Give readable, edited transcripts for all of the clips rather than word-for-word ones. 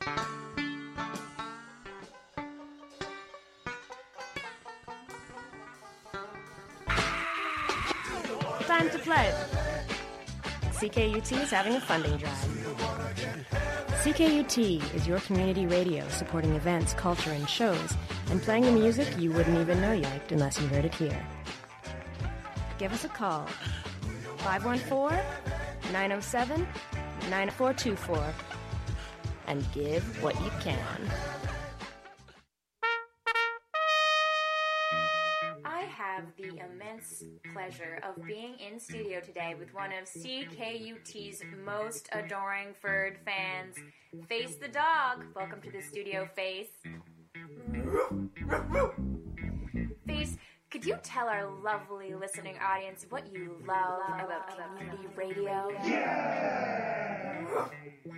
Time to play. CKUT is having a funding drive. CKUT is your community radio supporting events, culture, and shows, and playing the music you wouldn't even know you liked unless you heard it here. Give us a call. 514-907-9424. And give what you can. I have the immense pleasure of being in studio today with one of CKUT's most adoring furred fans, Face the dog. Welcome to the studio, Face. Face, could you tell our lovely listening audience what you love about community radio? Yeah!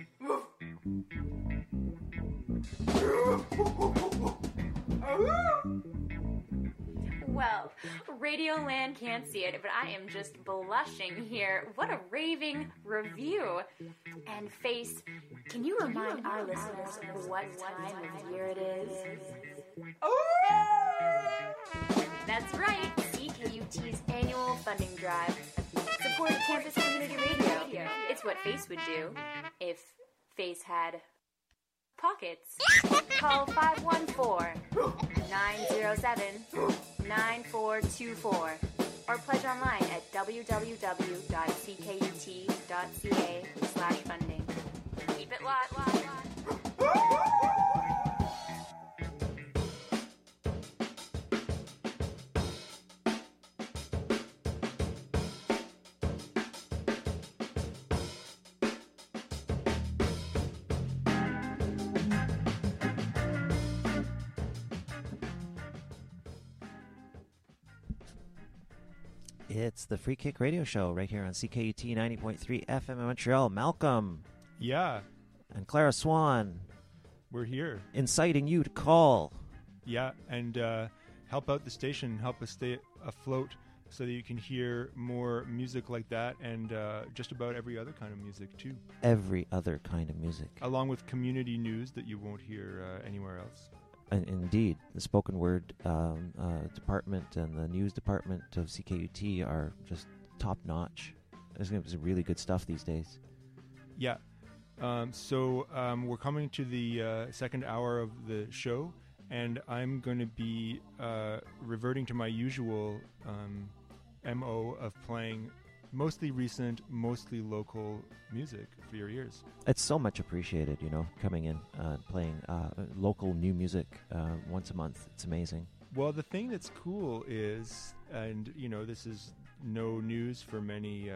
Well, Radioland can't see it, but I am just blushing here. What a raving review. And Face, can you remind our listeners what time of year it is? That's right, CKUT's annual funding drive. Support campus community radio. It's what Face would do if Face had pockets. Call 514-907-9424 or pledge online at www.ckut.ca/funding. Keep it locked. It's the Free Kick Radio Show right here on CKUT 90.3 FM in Montreal. Malcolm. Yeah. And Clara Swan. We're here. Inciting you to call. Yeah, and help out the station, help us stay afloat so that you can hear more music like that and just about every other kind of music, too. Every other kind of music. Along with community news that you won't hear anywhere else. Indeed, the spoken word department and the news department of CKUT are just top notch. It's really good stuff these days. Yeah. So we're coming to the second hour of the show, and I'm going to be reverting to my usual MO of playing mostly recent, mostly local music for your ears. It's so much appreciated, coming in, playing local new music once a month. It's amazing. Well, the thing that's cool is, and, this is no news for many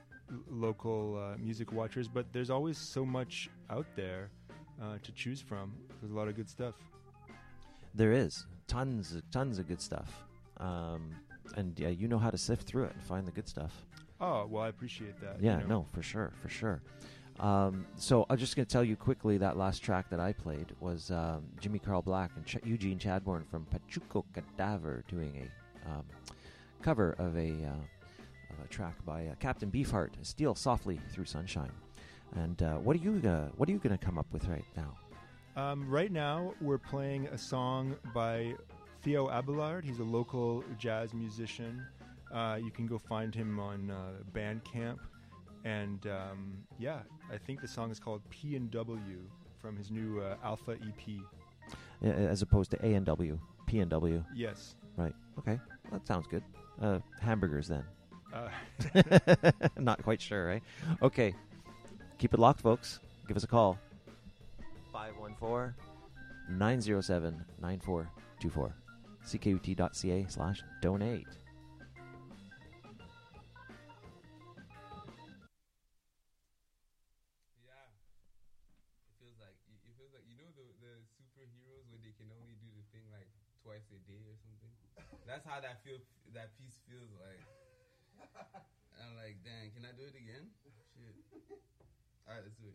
local music watchers, but there's always so much out there to choose from. There's a lot of good stuff. There is. Tons of good stuff. And you know how to sift through it and find the good stuff. Oh, well, I appreciate that. Yeah, no, for sure. So I'm just going to tell you quickly that last track that I played was Jimmy Carl Black and Eugene Chadbourne from Pachuco Cadaver doing a cover of a track by Captain Beefheart, Steal Softly Through Sunshine. And what are you going to come up with right now? Right now, we're playing a song by Theo Abelard. He's a local jazz musician. You can go find him on Bandcamp. And, I think the song is called P&W from his new Alpha EP. As opposed to A&W, P&W. Yes. Right. Okay. Well, that sounds good. Hamburgers, then. Not quite sure, right? Okay. Keep it locked, folks. Give us a call. 514-907-9424. CKUT.ca/donate. That's how that piece feels like. I'm like, dang, can I do it again? Shit. All right, let's do it.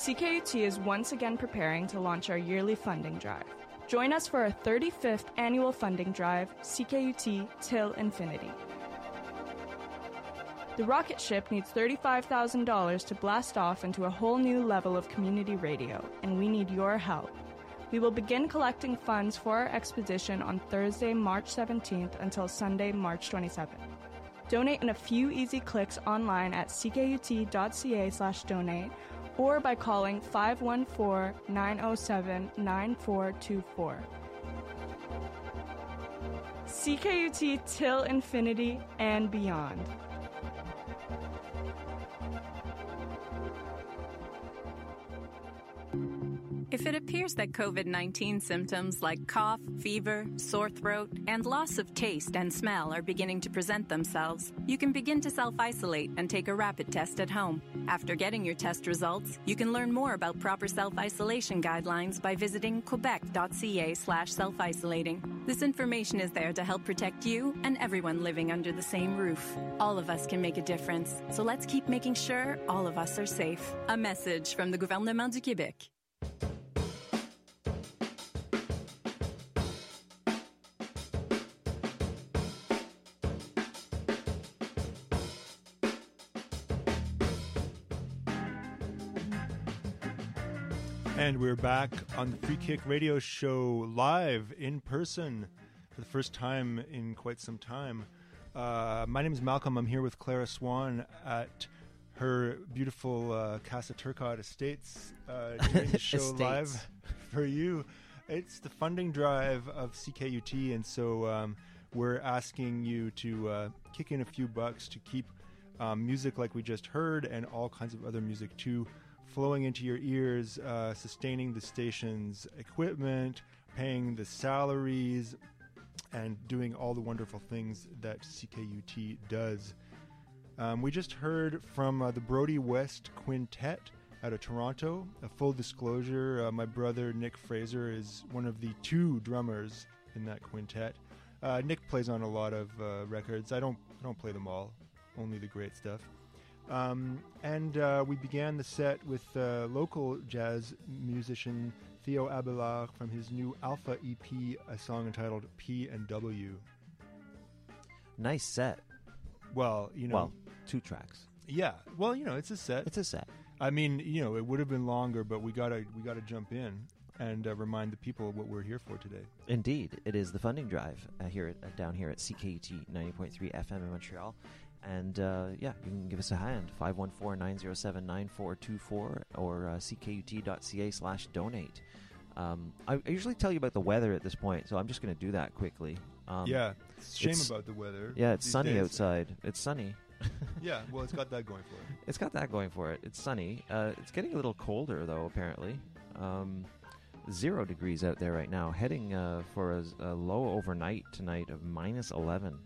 CKUT is once again preparing to launch our yearly funding drive. Join us for our 35th annual funding drive, CKUT Till Infinity. The rocket ship needs $35,000 to blast off into a whole new level of community radio, and we need your help. We will begin collecting funds for our expedition on Thursday, March 17th until Sunday, March 27th. Donate in a few easy clicks online at ckut.ca/donate or by calling 514-907-9424. CKUT Till Infinity and beyond. If it appears that COVID-19 symptoms like cough, fever, sore throat, and loss of taste and smell are beginning to present themselves, you can begin to self-isolate and take a rapid test at home. After getting your test results, you can learn more about proper self-isolation guidelines by visiting quebec.ca/self-isolating. This information is there to help protect you and everyone living under the same roof. All of us can make a difference, so let's keep making sure all of us are safe. A message from the Gouvernement du Québec. And we're back on the Free Kick Radio Show live in person for the first time in quite some time. My name is Malcolm. I'm here with Clara Swan at her beautiful Casa Turcotte Estates doing the show live for you. It's the funding drive of CKUT, and so we're asking you to kick in a few bucks to keep music like we just heard and all kinds of other music too flowing into your ears, sustaining the station's equipment, paying the salaries, and doing all the wonderful things that CKUT does. We just heard from the Brody West Quintet out of Toronto. A full disclosure, my brother Nick Fraser is one of the two drummers in that quintet. Nick plays on a lot of records. I don't play them all, only the great stuff. And we began the set with local jazz musician Theo Abelard from his new Alpha EP, a song entitled P&W. Nice set. Well, 2 tracks. Yeah. Well, it's a set. It's a set. I mean, it would have been longer, but we gotta jump in and remind the people what we're here for today. Indeed, it is the funding drive down here at CKUT 90.3 FM in Montreal. And, you can give us a hand, 514-907-9424 or ckut.ca/donate. I usually tell you about the weather at this point, so I'm just going to do that quickly. It's a shame about the weather. Yeah, it's sunny days. outside. It's sunny. Yeah, well, it's got that going for it. It's got that going for it. It's sunny. It's getting a little colder, though, apparently. 0 degrees out there right now, heading for a low overnight tonight of minus 11.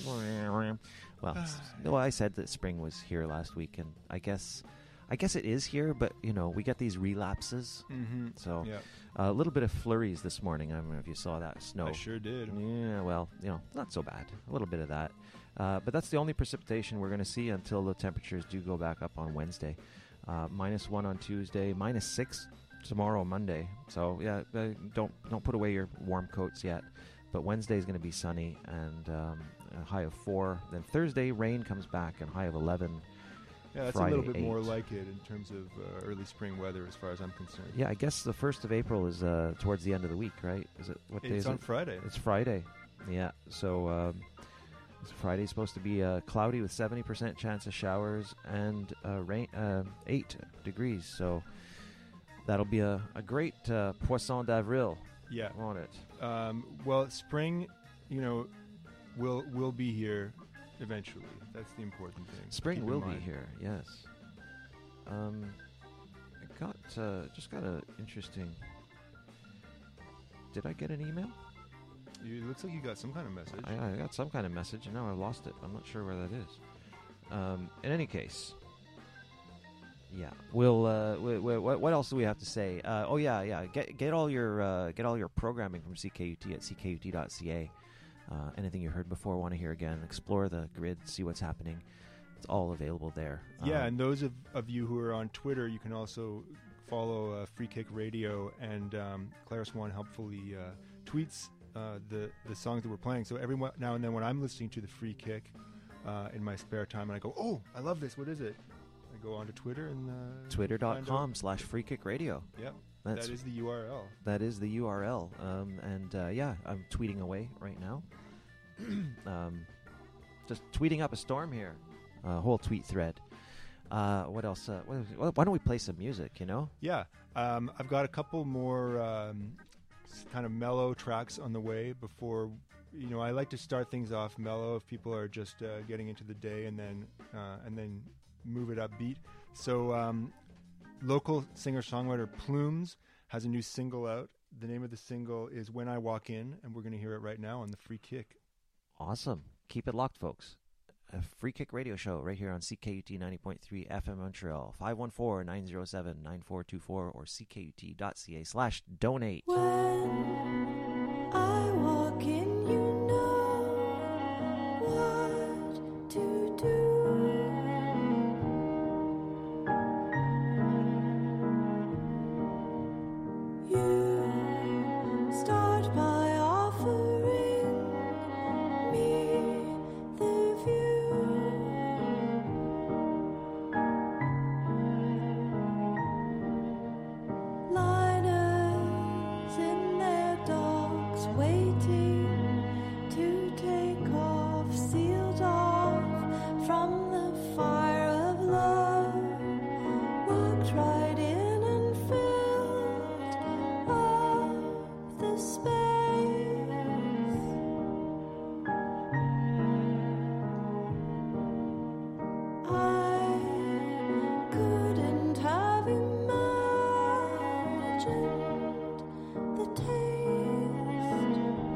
Well, I said that spring was here last week, and I guess it is here, but, we get these relapses. Mm-hmm. So a little bit of flurries this morning. I don't know if you saw that snow. I sure did. Yeah, well, not so bad. A little bit of that. But that's the only precipitation we're going to see until the temperatures do go back up on Wednesday. -1 on Tuesday, -6 tomorrow, Monday. So, yeah, don't put away your warm coats yet. But Wednesday is going to be sunny and a high of 4. Then Thursday, rain comes back and high of 11. Yeah, that's Friday, a little bit 8. more like it in terms of early spring weather as far as I'm concerned. Yeah, I guess the 1st of April is towards the end of the week, right? Is it? What day is it? It's on Friday. It's Friday. Yeah, so Friday's supposed to be cloudy with 70% chance of showers and rain, 8 degrees. So that'll be a great Poisson d'Avril. Yeah. Won't it? Well, spring, will be here eventually. That's the important thing. Spring will be here, yes. I just got a interesting... Did I get an email? It looks like you got some kind of message. I got some kind of message, and now I lost it. I'm not sure where that is. In any case... Yeah, we'll. What else do we have to say? Get all your programming from CKUT at ckut.ca. Anything you heard before, want to hear again? Explore the grid, see what's happening. It's all available there. Yeah, and those of you who are on Twitter, you can also follow Free Kick Radio, and Clara Swan helpfully tweets the songs that we're playing. So every now and then when I'm listening to the Free Kick in my spare time and I go, oh, I love this, what is it? I go onto Twitter and Twitter.com/freekick.radio. Yep. That is the URL. That is the URL. I'm tweeting away right now. Just tweeting up a storm here. A whole tweet thread. What else? Why don't we play some music, Yeah. I've got a couple more kind of mellow tracks on the way before, I like to start things off mellow if people are just getting into the day and then move it upbeat. So local singer-songwriter Plumes has a new single out. The name of the single is When I Walk In, and we're going to hear it right now on the Free Kick. Awesome. Keep it locked, folks. A Free Kick radio show right here on CKUT 90.3 FM Montreal. 514-907-9424 or ckut.ca/donate. When I walk in, you know what to do. You start by offering me the view. Liners in their docks waiting to take off, sealed off from the fire of love, walked right in and filled up the space. I couldn't have imagined the taste.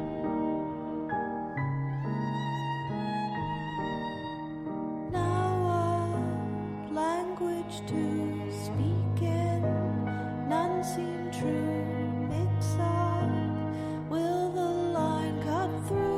Now what language to speak in? None seem true. Mix up. Will the line cut through?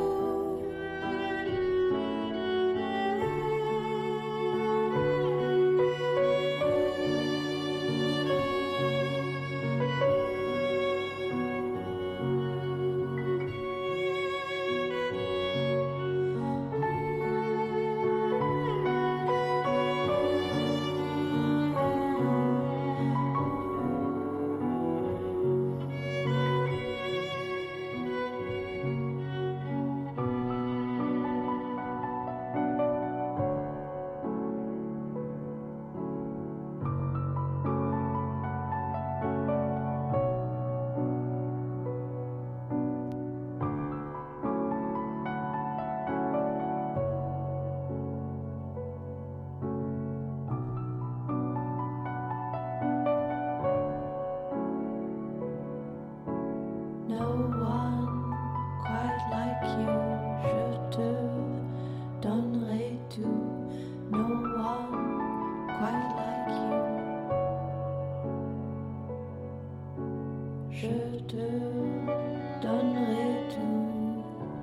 No one quite like you. Je te donnerai tout. No one quite like you. Je te donnerai tout.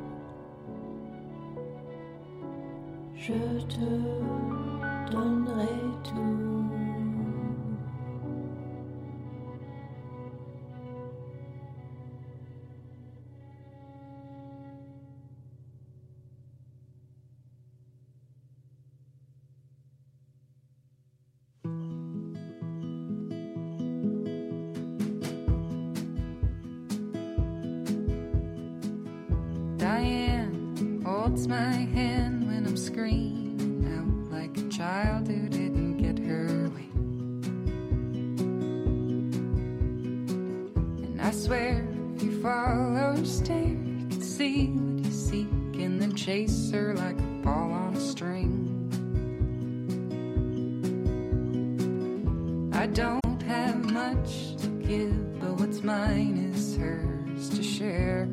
Je te donnerai tout. Diane holds my hand when I'm screaming out like a child who didn't get her way. And I swear if you follow her stare, you can see what you seek and then chase her like a ball on a string. I don't have much to give, but what's mine is hers to share.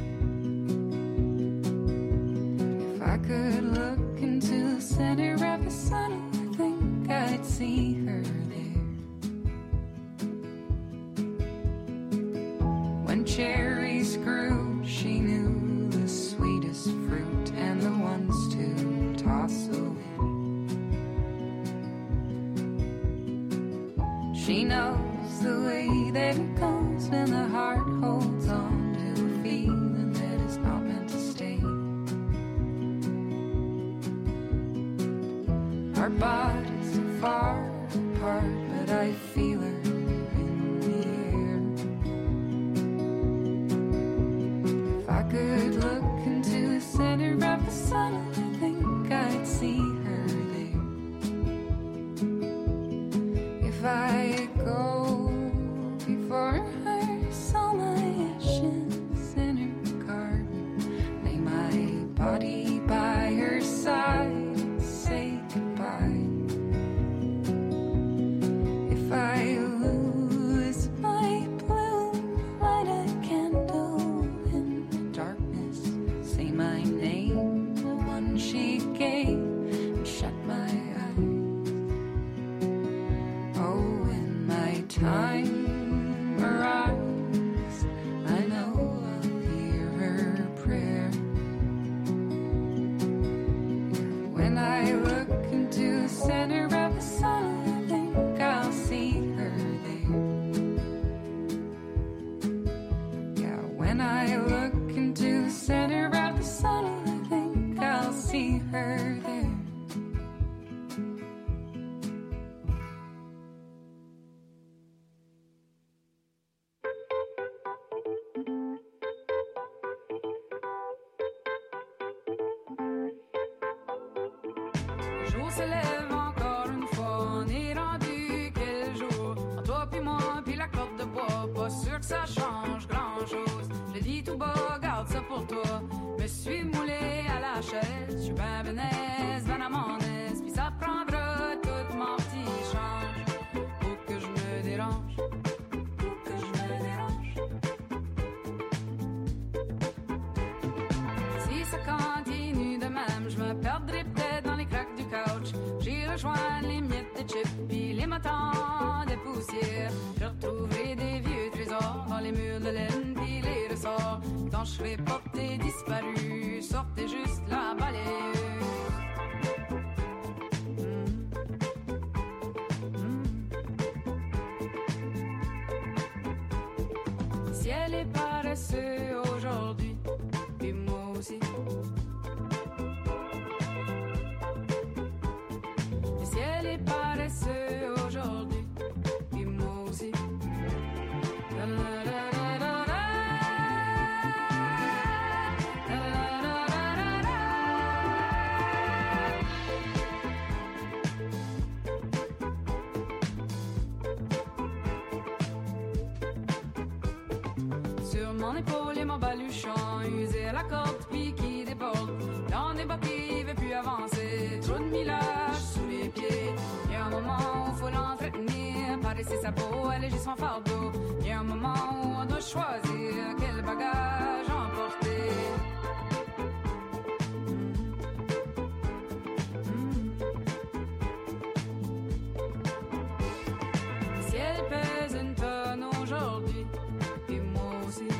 I could look into the center of the sun, I think I'd see her there. When cherries grew, she knew the sweetest fruit and the ones to toss away. She knows the way that it goes when the heart holds on to a feeling that is not meant to stay. Our bodies are far apart, but I feel her in the air. If I could look into the center of the sun, I think I'd see her there. If I go before her, saw my ashes in her garden, lay my body by her side and say goodbye. If I lose my bloom, light a candle in the darkness, say my name, the one she gave, and shut my eyes. Oh, when my time arrives, I know I'll hear her prayer. When I look into the center of the sun, I think I'll see her there. Yeah, when I look into the center of the sun, I think I'll see her there. Le jour se lève encore une fois, on est rendu quel jour? En toi puis moi puis la corde de bois, pas sûr que ça change grand chose. Je dis tout bas, garde ça pour toi. Me suis moulé à la chaise, je suis ben benaise, ben à mon aise, puis ça prendra tout mon petit change pour que je me dérange, pour que je me dérange. Si ça continue de même, je me perdrai peut-être dans les craques du couch. J'y rejoins les miettes de chips puis les matins de poussière. Je retrouverai des vieux trésors dans les murs de laine puis les ressorts. Quand je serai porté disparu, sortez juste la balayeuse. Le ciel est paresseux aujourd'hui, puis moi aussi. Le ciel est paresseux aujourd'hui, puis moi aussi. La la la la la la. La la la la la la. Sur mon épaule et mon baluchon, usé à la corde puis qui déborde. Dans des bas qui veut plus avancer, trop de millage sous les pieds. Y a un moment où faut l'entretenir, paresser sa peau, alléger son fardeau. Y a un moment où on doit choisir quel bagage emporter. Le ciel pèse une tonne aujourd'hui, et moi aussi.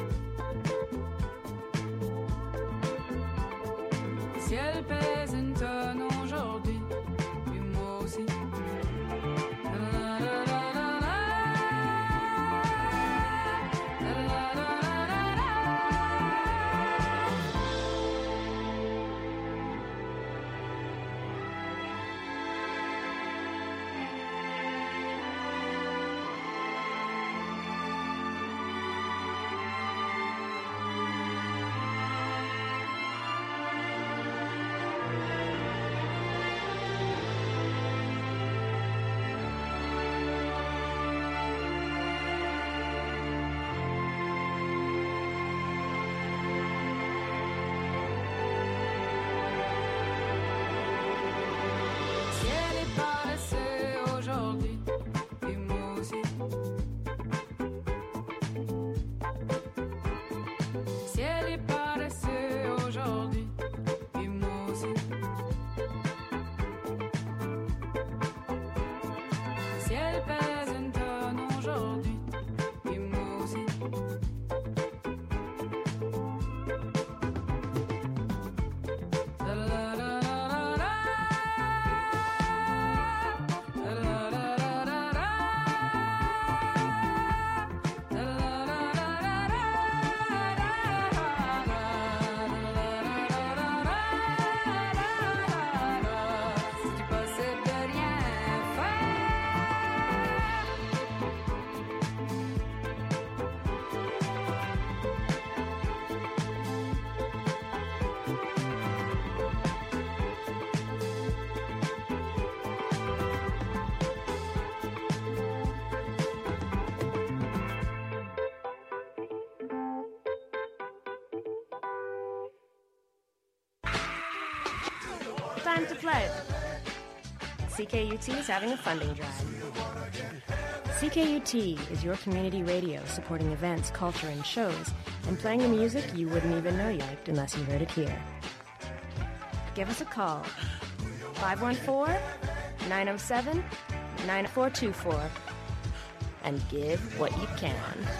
Le ciel pèse une tonne aujourd'hui, et moi aussi. La la la la la la. La la la la la la. time to pledge. CKUT is having a funding drive. CKUT is your community radio supporting events, culture, and shows, and playing the music you wouldn't even know you liked unless you heard it here. Give us a call. 514-907-9424. And give what you can.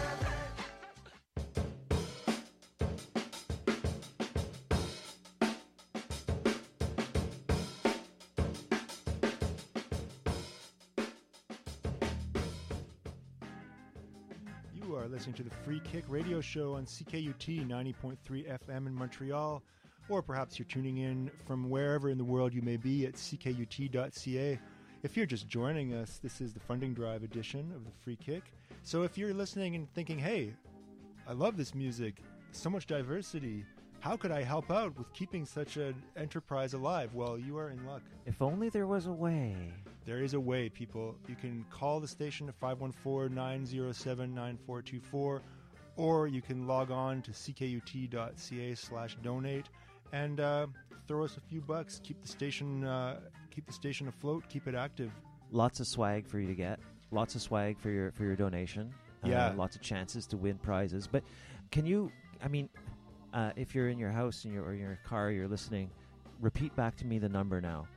You are listening to the Free Kick radio show on CKUT 90.3 FM in Montreal, or perhaps you're tuning in from wherever in the world you may be at ckut.ca. If you're just joining us, this is the Funding Drive edition of the Free Kick. So if you're listening and thinking, hey, I love this music, so much diversity, how could I help out with keeping such an enterprise alive? Well, you are in luck. If only there was a way. There is a way, people. You can call the station at 514-907-9424, or you can log on to ckut.ca/donate and throw us a few bucks. Keep the station afloat. Keep it active. Lots of swag for you to get. Lots of swag for your donation. Yeah. Lots of chances to win prizes. But can you? I mean, if you're in your house or in your car, you're listening. Repeat back to me the number now.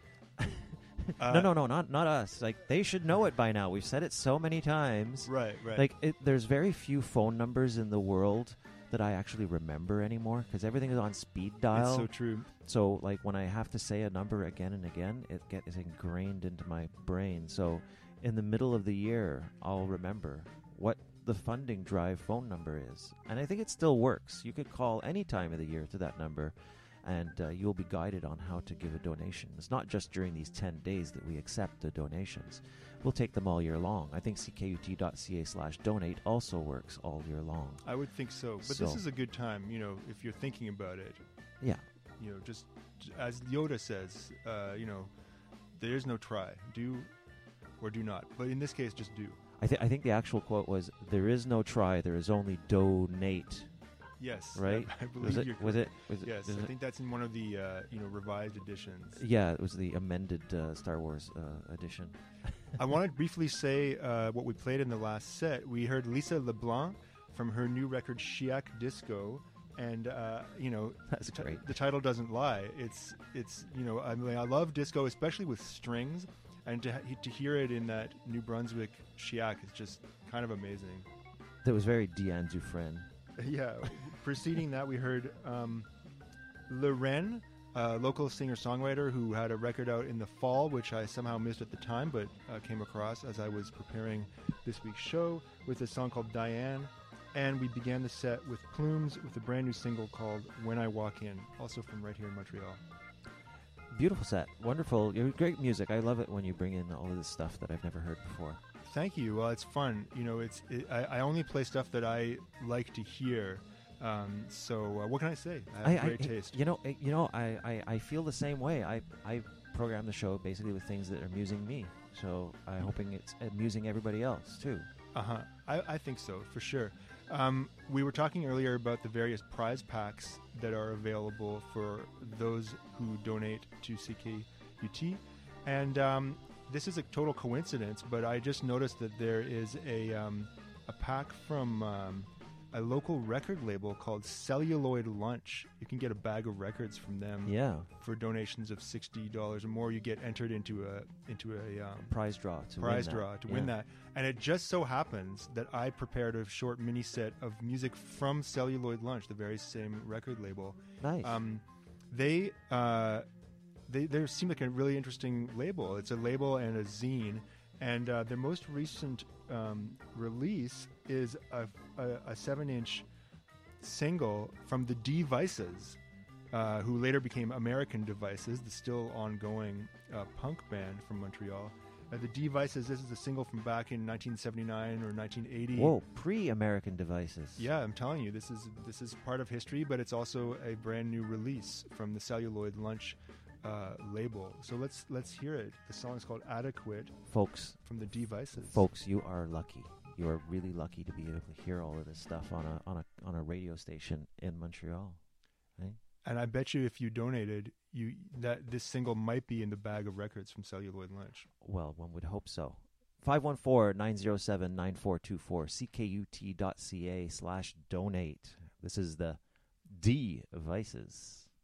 No, not us. Like, they should know it by now. We've said it so many times. Right. Like, there's very few phone numbers in the world that I actually remember anymore because everything is on speed dial. It's so true. So, like, when I have to say a number again and again, it is ingrained into my brain. So, in the middle of the year, I'll remember what the funding drive phone number is. And I think it still works. You could call any time of the year to that number, and you'll be guided on how to give a donation. It's not just during these 10 days that we accept the donations. We'll take them all year long. I think ckut.ca/donate also works all year long. I would think so. But this is a good time, if you're thinking about it. Yeah. Just as Yoda says, there is no try. Do or do not. But in this case, just do. I think the actual quote was, "There is no try, there is only donate." Yes, right. I believe you're was it? Yes, I think that's in one of the revised editions. Yeah, it was the amended Star Wars edition. I want to briefly say what we played in the last set. We heard Lisa LeBlanc from her new record Chiac Disco, and that's great. The title doesn't lie. It's I love disco, especially with strings, and to hear it in that New Brunswick Chiac is just kind of amazing. That was very Diane Dufresne. Yeah. Preceding that, we heard Loren, a local singer-songwriter who had a record out in the fall, which I somehow missed at the time, but came across as I was preparing this week's show, with a song called Diane. And we began the set with Plumes with a brand new single called When I Walk In, also from right here in Montreal. Beautiful set. Wonderful. Great music. I love it when you bring in all of this stuff that I've never heard before. Thank you. Well, it's fun. I only play stuff that I like to hear. So what can I say? I have great taste. I feel the same way. I program the show basically with things that are amusing me. So I'm hoping it's amusing everybody else too. I think so, for sure. We were talking earlier about the various prize packs that are available for those who donate to CKUT. And this is a total coincidence, but I just noticed that there is a pack from a local record label called Celluloid Lunch. You can get a bag of records from them. Yeah. For donations of $60 or more, you get entered into a prize draw to win that. And it just so happens that I prepared a short mini set of music from Celluloid Lunch, the very same record label. Nice. They seem like a really interesting label. It's a label and a zine, and their most recent release is a 7-inch single from the Devices, who later became American Devices, the still ongoing punk band from Montreal. The Devices, this is a single from back in 1979 or 1980. Whoa, pre-American Devices. Yeah, I'm telling you, this is part of history, but it's also a brand new release from the Celluloid Lunch label. So let's hear it. The song is called Adequate, folks. From the Devices. Folks, you are lucky. You are really lucky to be able to hear all of this stuff on a radio station in Montreal. Right? And I bet you if you donated, that this single might be in the bag of records from Celluloid Lunch. Well, one would hope so. 514-907-9424, ckut.ca/donate. This is the D-Vices.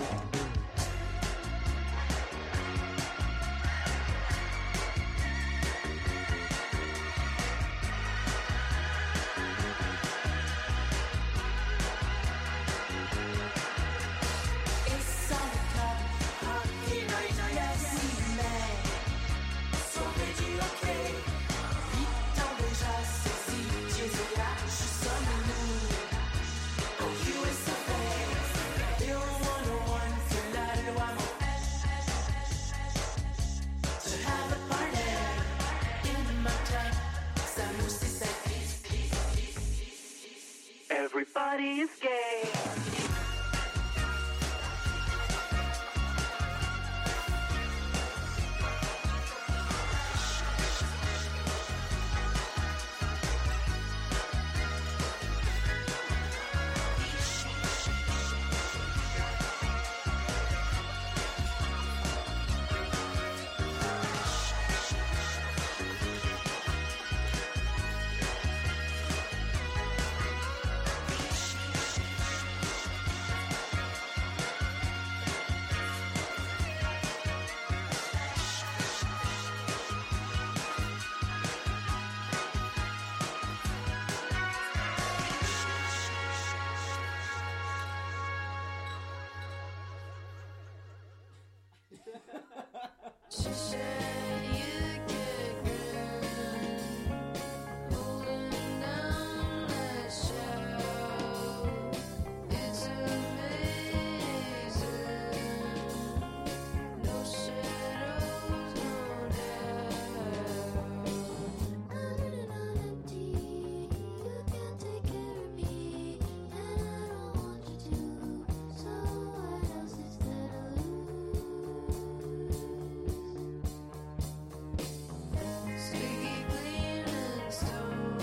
Everybody is gay. She said you get good, holding down that show. It's amazing, no shadows, no doubt. I'm running on empty, you can't take care of me, and I don't want you to, so what else is there to lose? Squeaky clean and stone,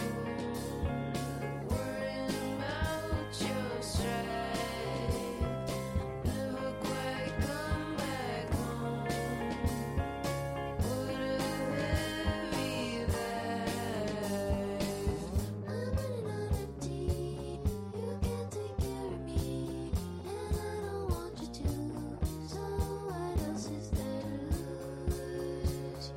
worrying about your strife. Never quite come back home. What a heavy life. I'm running on empty. You can't take care of me, and I don't want you to. So what else is there to lose?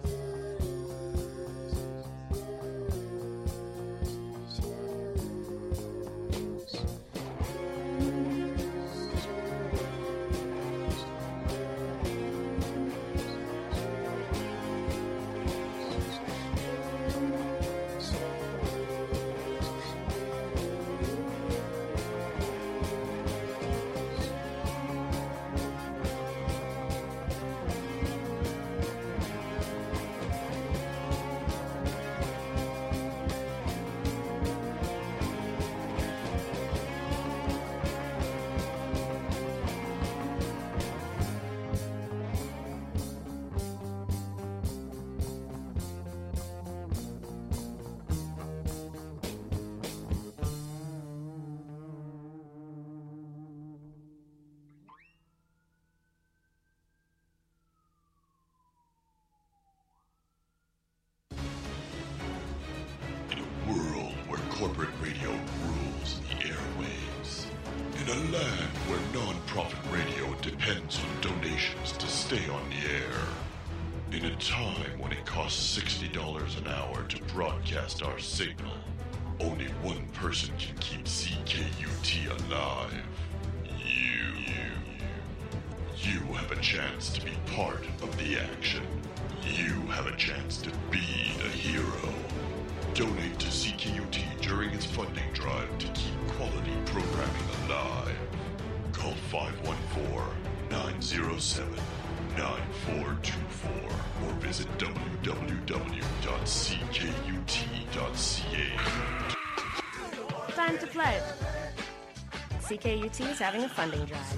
In a world where corporate radio rules the airwaves, in a land where non-profit radio depends on donations to stay on the air, in a time when it costs $60 an hour to broadcast our signal, only one person can keep CKUT alive. You have a chance to be part of the action. You have a chance to be a hero. Donate to CKUT during its funding drive to keep quality programming alive. Call 514-907-9424 or visit www.ckut.ca. Time to pledge. CKUT is having a funding drive.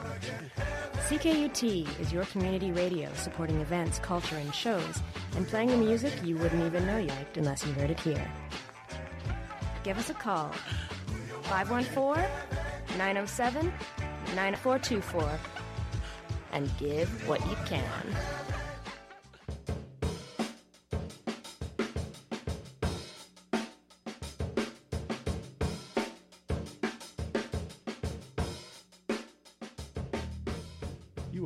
CKUT is your community radio supporting events, culture, and shows, and playing the music you wouldn't even know you liked unless you heard it here. Give us a call. 514-907-9424 and give what you can.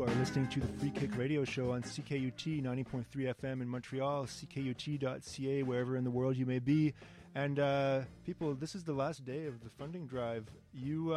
You are listening to the Free Kick Radio Show on CKUT 90.3 FM in Montreal, CKUT.ca, wherever in the world you may be. And people, this is the last day of the funding drive. You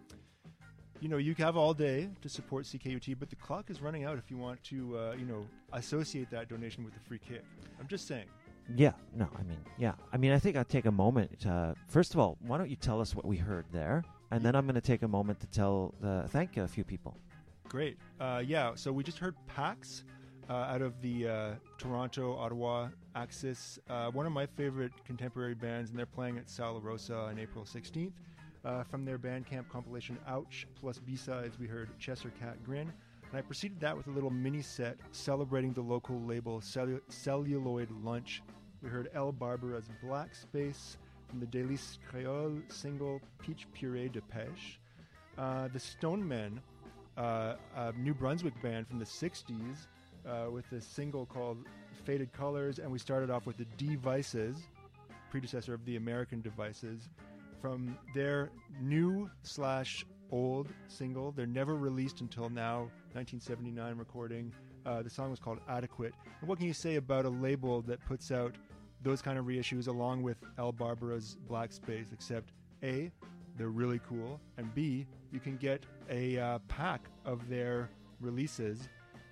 have all day to support CKUT, but the clock is running out if you want to, associate that donation with the Free Kick. I'm just saying. Yeah, no, I mean, I think I'll take a moment. First of all, why don't you tell us what we heard there? And then I'm going to take a moment to thank a few people. Great. So we just heard Pax out of the Toronto, Ottawa axis. One of my favorite contemporary bands, and they're playing at Sala Rosa on April 16th. From their Bandcamp compilation Ouch, plus B-sides, we heard Chester Cat Grin. And I preceded that with a little mini set celebrating the local label Celluloid Lunch. We heard El Barbara's Black Space from the Délice Creole single Peach Puree de Pêche. The Stone Men, a New Brunswick band from the 60s, with a single called Faded Colors. And we started off with the Devices, predecessor of the American Devices, from their new/old single. They're never released until now, 1979 recording. The song was called Adequate. And what can you say about a label that puts out those kind of reissues along with El Barbara's Black Space, except A, they're really cool, and B, you can get a pack of their releases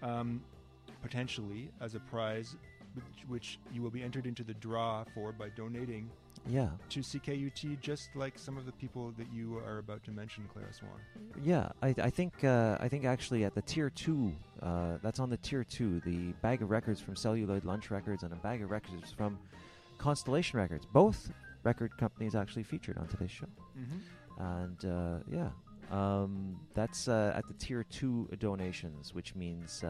potentially as a prize, which you will be entered into the draw for by donating to CKUT, just like some of the people that you are about to mention, Clara Swan. Yeah, I think actually at the tier 2, that's on the tier 2, the bag of records from Celluloid Lunch Records and a bag of records from Constellation Records. Both record companies actually featured on today's show. Mm-hmm. And that's at the tier 2 donations, which means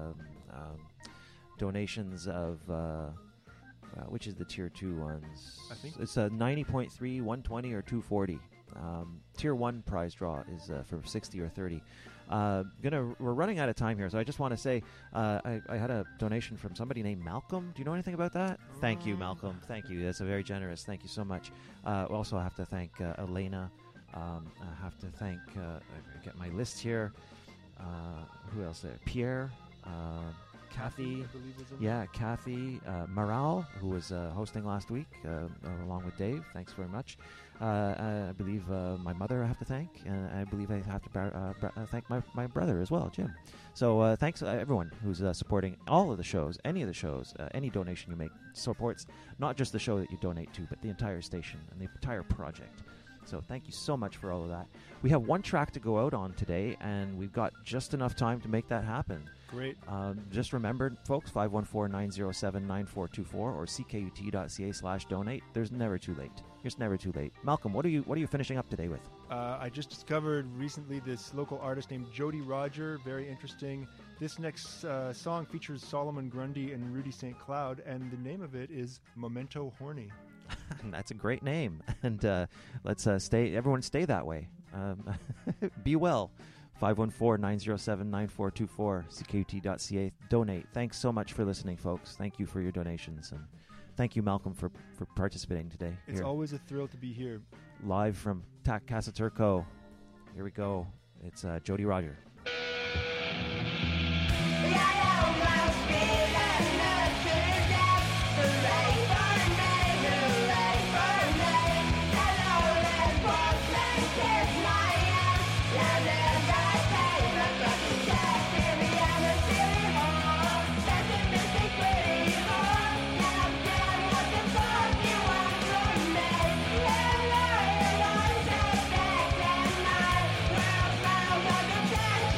donations of which is the tier 2 ones? I think it's a 90.3, 120, or 240. Tier 1 prize draw is for 60 or 30. We're running out of time here, so I just want to say I had a donation from somebody named Malcolm. Do you know anything about that? Thank you, Malcolm. Thank you. That's a very generous. Thank you so much. Also, I have to thank Elena. I have to thank, get my list here. Who else there? Pierre. Kathy, Kathy Maral, who was hosting last week, along with Dave. Thanks very much. I believe my mother I have to thank, and I believe I have to thank my brother as well, Jim. So thanks everyone who's supporting all of the shows, any of the shows, any donation you make supports not just the show that you donate to, but the entire station and the entire project. So thank you so much for all of that. We have one track to go out on today, and we've got just enough time to make that happen. Great. Just remember, folks, 514-907-9424 or ckut.ca/donate. There's never too late. It's never too late. Malcolm, what are you finishing up today with? I just discovered recently this local artist named Jody Roger. Very interesting. This next song features Solomon Grundy and Rudy St. Cloud, and the name of it is Memento Horny. That's a great name. And let's everyone stay that way. Be well. 514-907-9424, ckut.ca. Donate. Thanks so much for listening, folks. Thank you for your donations. And thank you, Malcolm, for participating today. It's always a thrill to be here. Live from Casa Turco. Here we go. It's Jody Roger. Well,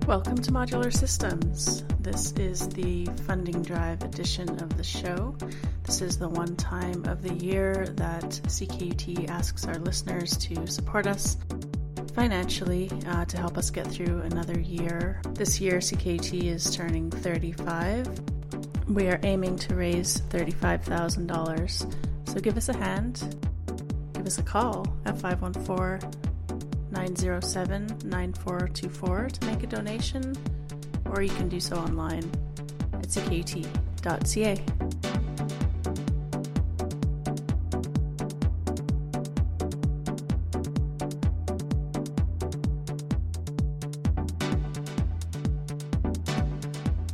Welcome to Modular Systems. This is the funding drive edition of the show. This is the one time of the year that CKUT asks our listeners to support us financially to help us get through another year. This year, CKUT is turning 35. We are aiming to raise $35,000. So give us a hand. Give us a call at 514-907-9424 to make a donation, or you can do so online at ckut.ca.